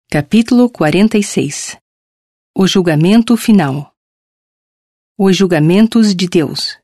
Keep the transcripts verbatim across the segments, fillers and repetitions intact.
Capítulo quarenta e seis. O julgamento final. Os julgamentos de Deus.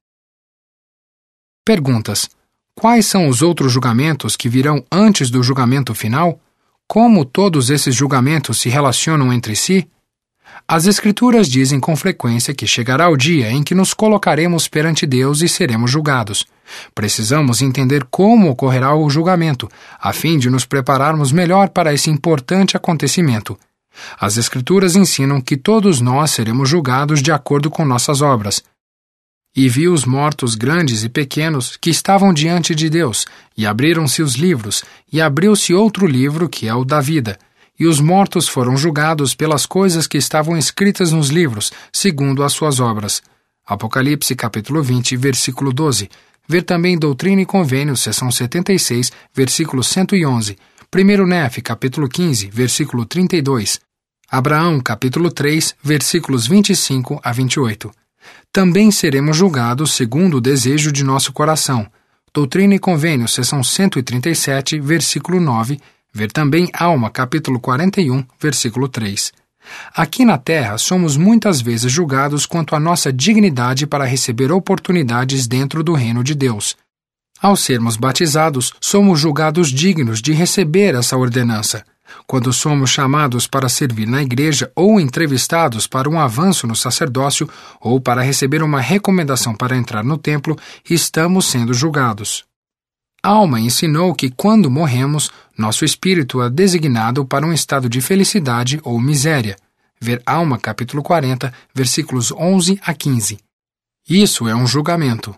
Perguntas. Quais são os outros julgamentos que virão antes do julgamento final? Como todos esses julgamentos se relacionam entre si? As Escrituras dizem com frequência que chegará o dia em que nos colocaremos perante Deus e seremos julgados. Precisamos entender como ocorrerá o julgamento, a fim de nos prepararmos melhor para esse importante acontecimento. As Escrituras ensinam que todos nós seremos julgados de acordo com nossas obras. E viu os mortos grandes e pequenos que estavam diante de Deus, e abriram-se os livros, e abriu-se outro livro que é o da vida. E os mortos foram julgados pelas coisas que estavam escritas nos livros, segundo as suas obras. Apocalipse capítulo vinte, versículo doze. Ver também Doutrina e Convênios, seção setenta e seis, versículo cento e onze. primeiro Nef, capítulo quinze, versículo trinta e dois. Abraão, capítulo três, versículos vinte e cinco a vinte e oito. Também seremos julgados segundo o desejo de nosso coração. Doutrina e Convênios, seção cento e trinta e sete, versículo nove. Ver também Alma, capítulo quarenta e um, versículo três. Aqui na Terra, somos muitas vezes julgados quanto à nossa dignidade para receber oportunidades dentro do reino de Deus. Ao sermos batizados, somos julgados dignos de receber essa ordenança. Quando somos chamados para servir na igreja ou entrevistados para um avanço no sacerdócio ou para receber uma recomendação para entrar no templo, estamos sendo julgados. Alma ensinou que quando morremos, nosso espírito é designado para um estado de felicidade ou miséria. Ver Alma, capítulo quarenta, versículos onze a quinze. Isso é um julgamento.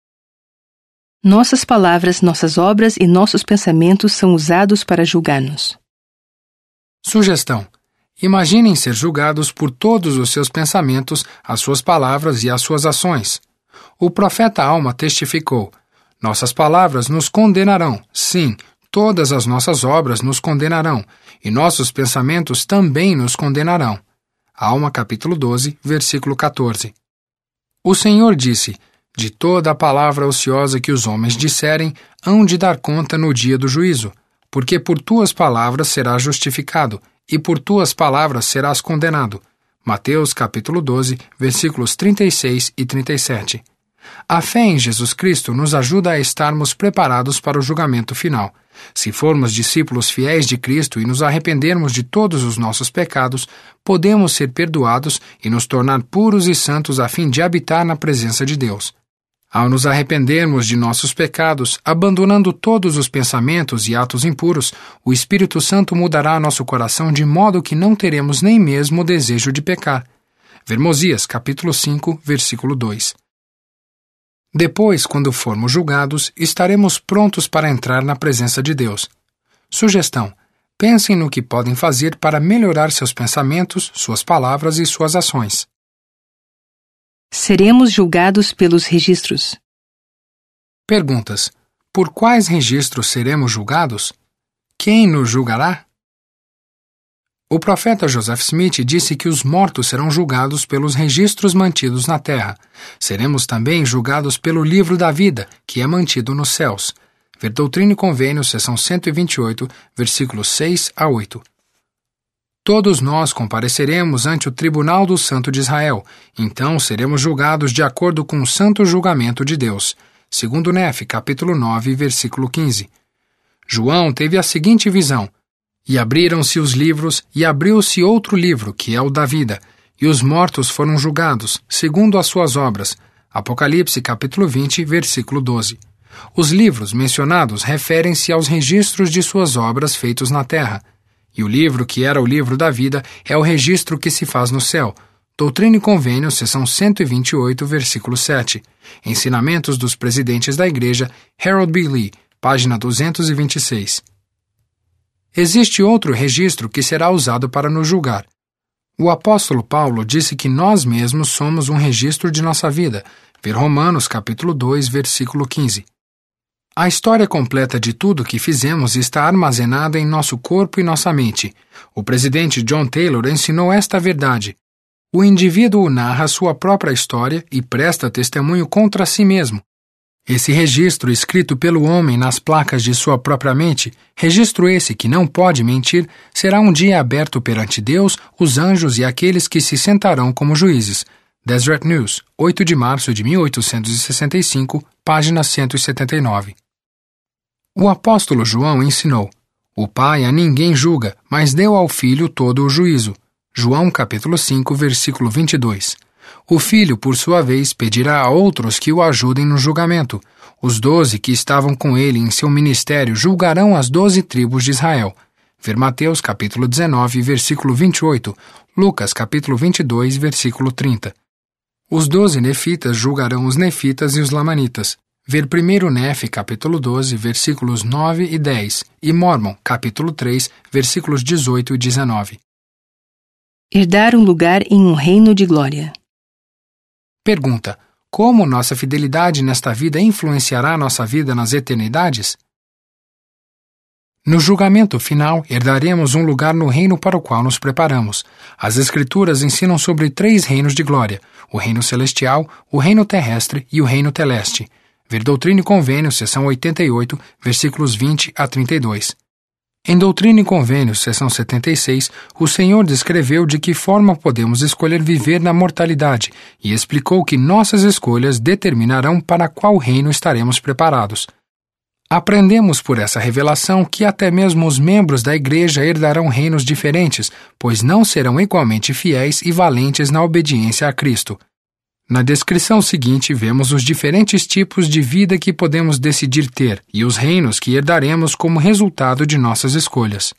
Nossas palavras, nossas obras e nossos pensamentos são usados para julgar-nos. Sugestão. Imaginem ser julgados por todos os seus pensamentos, as suas palavras e as suas ações. O profeta Alma testificou: nossas palavras nos condenarão, sim, todas as nossas obras nos condenarão, e nossos pensamentos também nos condenarão. Alma, capítulo doze, versículo quatorze. O Senhor disse: de toda a palavra ociosa que os homens disserem, hão de dar conta no dia do juízo, porque por tuas palavras serás justificado, e por tuas palavras serás condenado. Mateus, capítulo doze, versículos trinta e seis e trinta e sete. A fé em Jesus Cristo nos ajuda a estarmos preparados para o julgamento final. Se formos discípulos fiéis de Cristo e nos arrependermos de todos os nossos pecados, podemos ser perdoados e nos tornar puros e santos a fim de habitar na presença de Deus. Ao nos arrependermos de nossos pecados, abandonando todos os pensamentos e atos impuros, o Espírito Santo mudará nosso coração de modo que não teremos nem mesmo o desejo de pecar. Ver Mosias, capítulo cinco, versículo dois. Depois, quando formos julgados, estaremos prontos para entrar na presença de Deus. Sugestão. Pensem no que podem fazer para melhorar seus pensamentos, suas palavras e suas ações. Seremos julgados pelos registros. Perguntas. Por quais registros seremos julgados? Quem nos julgará? O profeta Joseph Smith disse que os mortos serão julgados pelos registros mantidos na terra. Seremos também julgados pelo livro da vida, que é mantido nos céus. Ver Doutrina e Convênios, seção cento e vinte e oito, versículos seis a oito. Todos nós compareceremos ante o tribunal do Santo de Israel, então seremos julgados de acordo com o santo julgamento de Deus. Segundo Nef, capítulo nove, versículo quinze. João teve a seguinte visão: e abriram-se os livros, e abriu-se outro livro, que é o da vida, e os mortos foram julgados, segundo as suas obras. Apocalipse, capítulo vinte, versículo doze. Os livros mencionados referem-se aos registros de suas obras feitos na terra. E o livro que era o livro da vida é o registro que se faz no céu. Doutrina e Convênios, seção cento e vinte e oito, versículo sete. Ensinamentos dos Presidentes da Igreja, Harold B. Lee, página duzentos e vinte e seis. Existe outro registro que será usado para nos julgar. O apóstolo Paulo disse que nós mesmos somos um registro de nossa vida. Ver Romanos, capítulo dois, versículo quinze. A história completa de tudo que fizemos está armazenada em nosso corpo e nossa mente. O presidente John Taylor ensinou esta verdade: o indivíduo narra sua própria história e presta testemunho contra si mesmo. Esse registro escrito pelo homem nas placas de sua própria mente, registro esse que não pode mentir, será um dia aberto perante Deus, os anjos e aqueles que se sentarão como juízes. Deseret News, oito de março de mil oitocentos e sessenta e cinco, página cento e setenta e nove. O apóstolo João ensinou: o Pai a ninguém julga, mas deu ao Filho todo o juízo. João capítulo cinco, versículo vinte e dois. O Filho, por sua vez, pedirá a outros que o ajudem no julgamento. Os doze que estavam com ele em seu ministério julgarão as doze tribos de Israel. Ver Mateus capítulo dezenove, versículo vinte e oito, Lucas capítulo vinte e dois, versículo trinta. Os doze nefitas julgarão os nefitas e os lamanitas. Ver primeiro Nefe capítulo doze, versículos nove e dez, e Mormon capítulo três, versículos dezoito e dezenove. Herdar um lugar em um reino de glória. Pergunta: como nossa fidelidade nesta vida influenciará nossa vida nas eternidades? No julgamento final, herdaremos um lugar no reino para o qual nos preparamos. As Escrituras ensinam sobre três reinos de glória: o reino celestial, o reino terrestre e o reino teleste. Ver Doutrina e Convênios, seção oitenta e oito, versículos vinte a trinta e dois. Em Doutrina e Convênios, seção setenta e seis, o Senhor descreveu de que forma podemos escolher viver na mortalidade e explicou que nossas escolhas determinarão para qual reino estaremos preparados. Aprendemos por essa revelação que até mesmo os membros da Igreja herdarão reinos diferentes, pois não serão igualmente fiéis e valentes na obediência a Cristo. Na descrição seguinte, vemos os diferentes tipos de vida que podemos decidir ter e os reinos que herdaremos como resultado de nossas escolhas.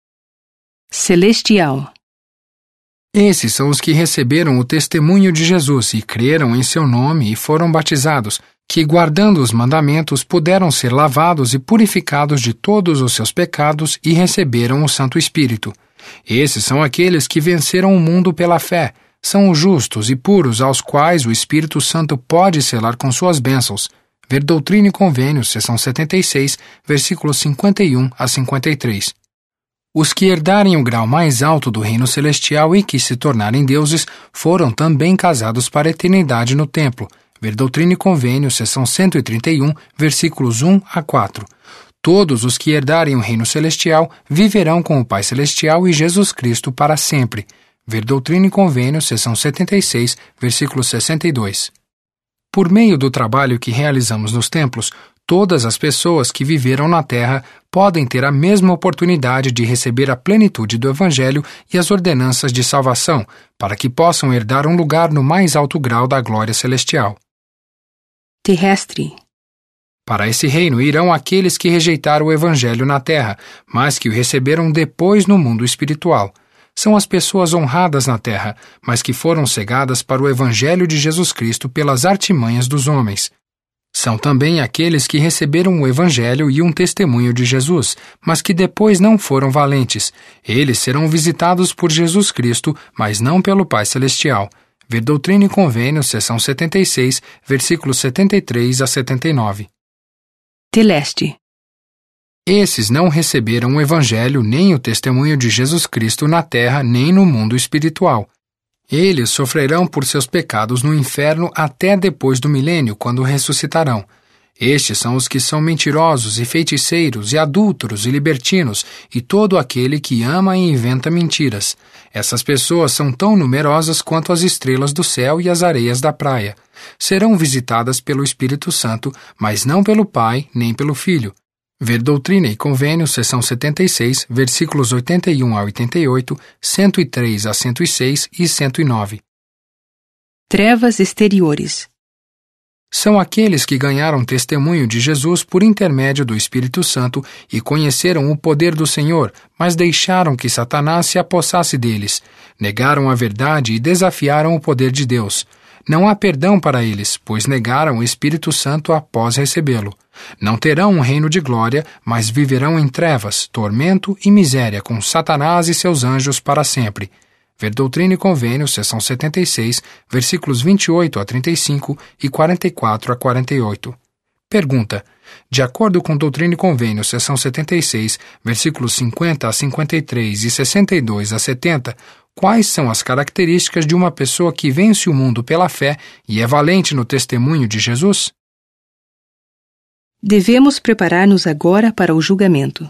Celestial. Esses são os que receberam o testemunho de Jesus e creram em seu nome e foram batizados, que, guardando os mandamentos, puderam ser lavados e purificados de todos os seus pecados e receberam o Santo Espírito. Esses são aqueles que venceram o mundo pela fé. São os justos e puros aos quais o Espírito Santo pode selar com suas bênçãos. Ver Doutrina e Convênios, seção setenta e seis, versículos cinquenta e um a cinquenta e três. Os que herdarem o grau mais alto do reino celestial e que se tornarem deuses foram também casados para a eternidade no templo. Ver Doutrina e Convênios, seção cento e trinta e um, versículos um a quatro. Todos os que herdarem o reino celestial viverão com o Pai Celestial e Jesus Cristo para sempre. Ver Doutrina e Convênios, seção setenta e seis, versículo sessenta e dois. Por meio do trabalho que realizamos nos templos, todas as pessoas que viveram na Terra podem ter a mesma oportunidade de receber a plenitude do Evangelho e as ordenanças de salvação, para que possam herdar um lugar no mais alto grau da glória celestial. Terrestre. Para esse reino irão aqueles que rejeitaram o Evangelho na Terra, mas que o receberam depois no mundo espiritual. São as pessoas honradas na terra, mas que foram cegadas para o Evangelho de Jesus Cristo pelas artimanhas dos homens. São também aqueles que receberam o Evangelho e um testemunho de Jesus, mas que depois não foram valentes. Eles serão visitados por Jesus Cristo, mas não pelo Pai Celestial. Ver Doutrina e Convênios, seção setenta e seis, versículos setenta e três a setenta e nove. Teleste. Esses não receberam o Evangelho nem o testemunho de Jesus Cristo na terra nem no mundo espiritual. Eles sofrerão por seus pecados no inferno até depois do milênio, quando ressuscitarão. Estes são os que são mentirosos e feiticeiros e adúlteros e libertinos e todo aquele que ama e inventa mentiras. Essas pessoas são tão numerosas quanto as estrelas do céu e as areias da praia. Serão visitadas pelo Espírito Santo, mas não pelo Pai nem pelo Filho. Ver Doutrina e Convênios, seção setenta e seis, versículos oitenta e um a oitenta e oito, cento e três a cento e seis e cento e nove. Trevas exteriores. São aqueles que ganharam testemunho de Jesus por intermédio do Espírito Santo e conheceram o poder do Senhor, mas deixaram que Satanás se apossasse deles. Negaram a verdade e desafiaram o poder de Deus. Não há perdão para eles, pois negaram o Espírito Santo após recebê-lo. Não terão um reino de glória, mas viverão em trevas, tormento e miséria com Satanás e seus anjos para sempre. Ver Doutrina e Convênios, seção setenta e seis, versículos vinte e oito a trinta e cinco e quarenta e quatro a quarenta e oito. Pergunta: de acordo com Doutrina e Convênios, seção setenta e seis, versículos cinquenta a cinquenta e três e sessenta e dois a setenta, quais são as características de uma pessoa que vence o mundo pela fé e é valente no testemunho de Jesus? Devemos preparar-nos agora para o julgamento.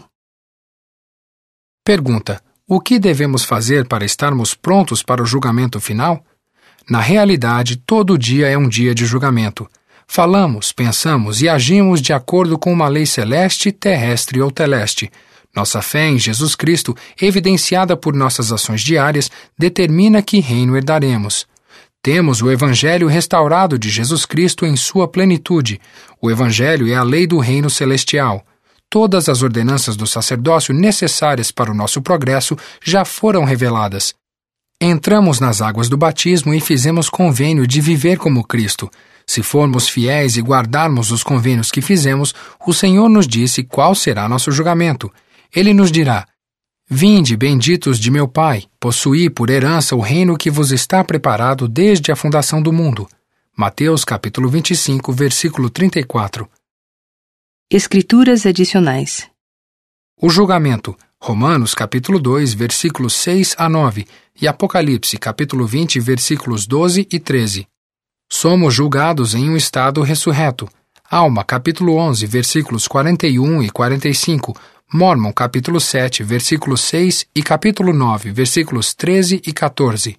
Pergunta: o que devemos fazer para estarmos prontos para o julgamento final? Na realidade, todo dia é um dia de julgamento. Falamos, pensamos e agimos de acordo com uma lei celeste, terrestre ou teleste. Nossa fé em Jesus Cristo, evidenciada por nossas ações diárias, determina que reino herdaremos. Temos o Evangelho restaurado de Jesus Cristo em sua plenitude. O Evangelho é a lei do reino celestial. Todas as ordenanças do sacerdócio necessárias para o nosso progresso já foram reveladas. Entramos nas águas do batismo e fizemos convênio de viver como Cristo. Se formos fiéis e guardarmos os convênios que fizemos, o Senhor nos disse qual será nosso julgamento. Ele nos dirá: Vinde, benditos de meu Pai, possuí por herança o reino que vos está preparado desde a fundação do mundo. Mateus capítulo vinte e cinco, versículo trinta e quatro. Escrituras adicionais. O julgamento. Romanos capítulo dois, versículos seis a nove e Apocalipse capítulo vinte, versículos doze e treze. Somos julgados em um estado ressurreto. Alma capítulo onze, versículos quarenta e um e quarenta e cinco. Mormon capítulo sete, versículos seis e capítulo nove, versículos treze e quatorze.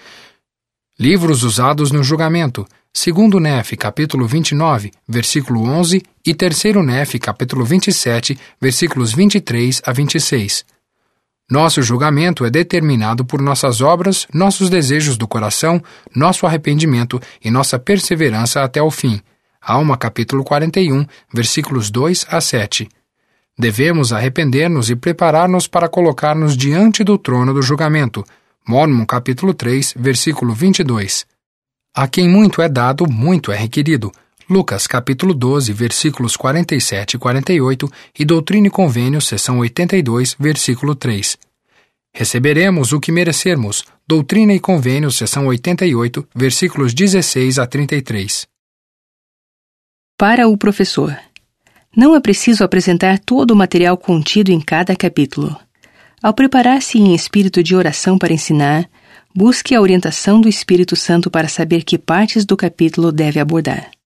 Livros usados no julgamento. Segundo Nefe, capítulo vinte e nove, versículo onze e Terceiro Nefe, capítulo vinte e sete, versículos vinte e três a vinte e seis. Nosso julgamento é determinado por nossas obras, nossos desejos do coração, nosso arrependimento e nossa perseverança até o fim. Alma, capítulo quarenta e um, versículos dois a sete. Devemos arrepender-nos e preparar-nos para colocar-nos diante do trono do julgamento. Mormon, capítulo três, versículo vinte e dois. A quem muito é dado, muito é requerido. Lucas, capítulo doze, versículos quarenta e sete e quarenta e oito e Doutrina e Convênios, seção oitenta e dois, versículo três. Receberemos o que merecermos. Doutrina e Convênios, seção oitenta e oito, versículos dezesseis a trinta e três. Para o professor. Não é preciso apresentar todo o material contido em cada capítulo. Ao preparar-se em espírito de oração para ensinar, busque a orientação do Espírito Santo para saber que partes do capítulo deve abordar.